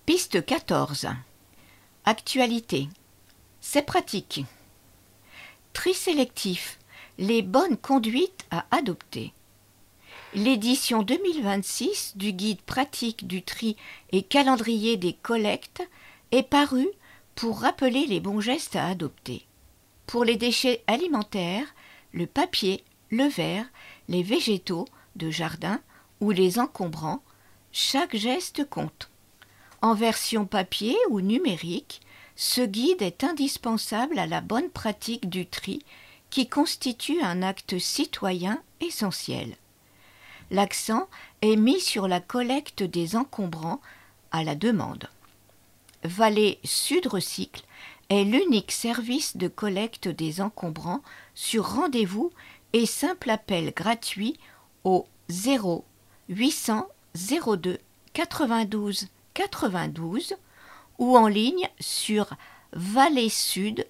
Piste 14. Actualité. C'est pratique. Tri sélectif. Les bonnes conduites à adopter. L'édition 2026 du guide pratique du tri et calendrier des collectes est parue pour rappeler les bons gestes à adopter. Pour les déchets alimentaires, le papier, le verre, les végétaux de jardin ou les encombrants, chaque geste compte. En version papier ou numérique, ce guide est indispensable à la bonne pratique du tri qui constitue un acte citoyen essentiel. L'accent est mis sur la collecte des encombrants à la demande. Vallée Sud Recycle est l'unique service de collecte des encombrants sur rendez-vous et simple appel gratuit au 0 800 02 92 92 ou en ligne sur valleysud.fr.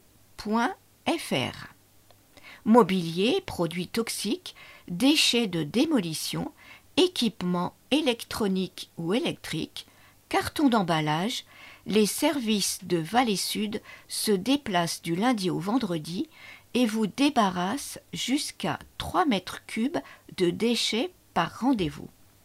Mobilier, produits toxiques, déchets de démolition, équipements électroniques ou électriques, cartons d'emballage, les services de Vallée Sud se déplacent du lundi au vendredi et vous débarrassent jusqu'à 3 mètres cubes de déchets par rendez-vous.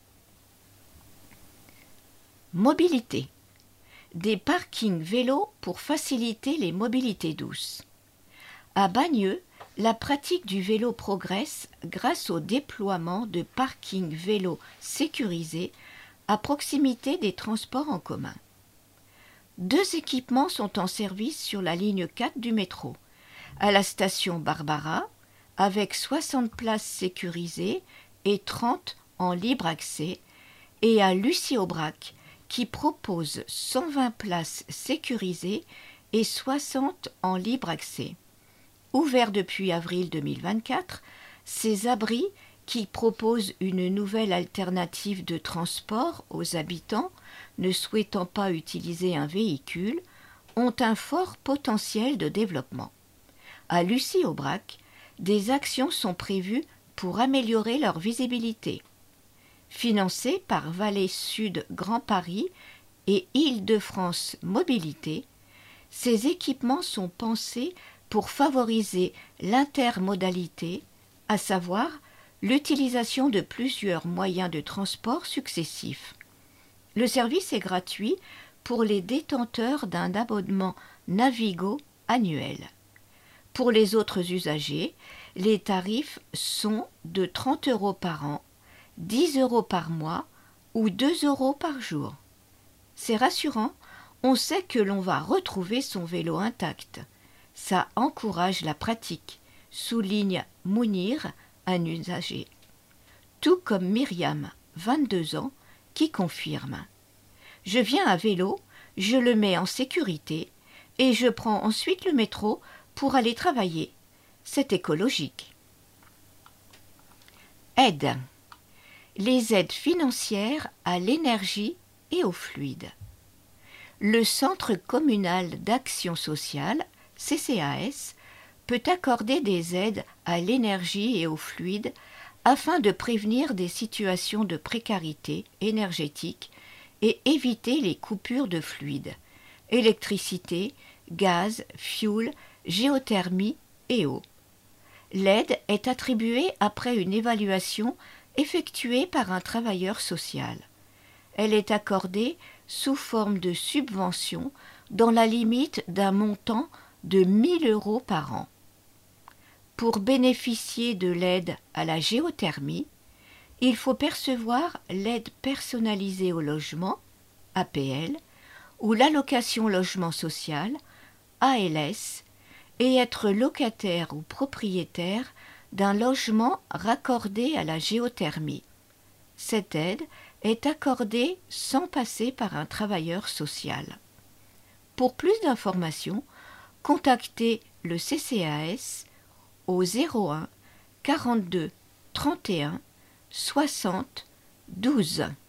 Mobilité. Des parkings vélos pour faciliter les mobilités douces. À Bagneux, la pratique du vélo progresse grâce au déploiement de parkings vélos sécurisés à proximité des transports en commun. 2 équipements sont en service sur la ligne 4 du métro. À la station Barbara, avec 60 places sécurisées et 30 en libre accès, et à Lucie-Aubrac, qui propose 120 places sécurisées et 60 en libre accès. Ouverts depuis avril 2024, ces abris, qui proposent une nouvelle alternative de transport aux habitants ne souhaitant pas utiliser un véhicule, ont un fort potentiel de développement. À Lucie-Aubrac, des actions sont prévues pour améliorer leur visibilité. Financées par Vallée Sud Grand Paris et Île-de-France Mobilité, ces équipements sont pensés pour favoriser l'intermodalité, à savoir l'utilisation de plusieurs moyens de transport successifs. Le service est gratuit pour les détenteurs d'un abonnement Navigo annuel. Pour les autres usagers, les tarifs sont de 30 € par an, 10 € par mois ou 2 € par jour. C'est rassurant, on sait que l'on va retrouver son vélo intact. Ça encourage la pratique, souligne Mounir, un usager. Tout comme Myriam, 22 ans, qui confirme. Je viens à vélo, je le mets en sécurité et je prends ensuite le métro pour aller travailler. C'est écologique. Aide. Les aides financières à l'énergie et aux fluides. Le Centre communal d'action sociale, CCAS, peut accorder des aides à l'énergie et aux fluides afin de prévenir des situations de précarité énergétique et éviter les coupures de fluides, électricité, gaz, fioul, géothermie et eau. L'aide est attribuée après une évaluation effectuée par un travailleur social. Elle est accordée sous forme de subvention dans la limite d'un montant de 1 000 € par an. Pour bénéficier de l'aide à la géothermie, il faut percevoir l'aide personnalisée au logement, APL, ou l'allocation logement social, ALS, et être locataire ou propriétaire d'un logement raccordé à la géothermie. Cette aide est accordée sans passer par un travailleur social. Pour plus d'informations, contactez le CCAS au 01 42 31 60 12.